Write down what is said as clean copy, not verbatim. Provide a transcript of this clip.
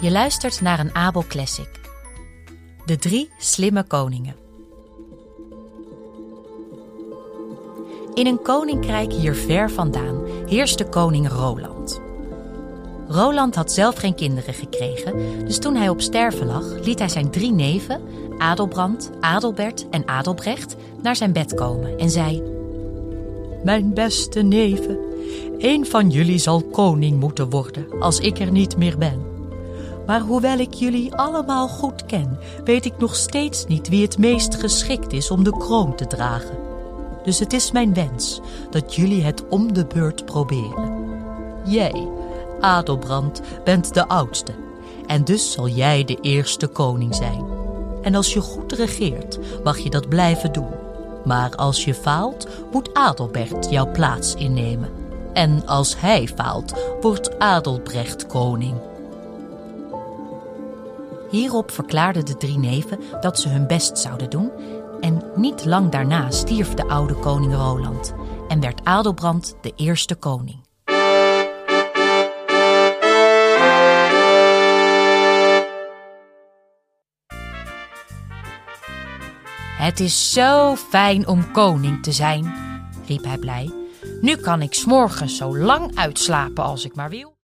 Je luistert naar een Abel Classic. De 3 slimme koningen. In een koninkrijk hier ver vandaan heerste koning Roland. Roland had zelf geen kinderen gekregen, dus toen hij op sterven lag, liet hij zijn 3 neven, Adelbrand, Adelbert en Adelbrecht, naar zijn bed komen en zei: Mijn beste neven, één van jullie zal koning moeten worden als ik er niet meer ben. Maar hoewel ik jullie allemaal goed ken, weet ik nog steeds niet wie het meest geschikt is om de kroon te dragen. Dus het is mijn wens dat jullie het om de beurt proberen. Jij, Adelbrand, bent de oudste en dus zal jij de eerste koning zijn. En als je goed regeert, mag je dat blijven doen. Maar als je faalt, moet Adelbert jouw plaats innemen. En als hij faalt, wordt Adelbrecht koning. Hierop verklaarden de 3 neven dat ze hun best zouden doen en niet lang daarna stierf de oude koning Roland en werd Adelbrand de eerste koning. Het is zo fijn om koning te zijn, riep hij blij. Nu kan ik 's morgens zo lang uitslapen als ik maar wil.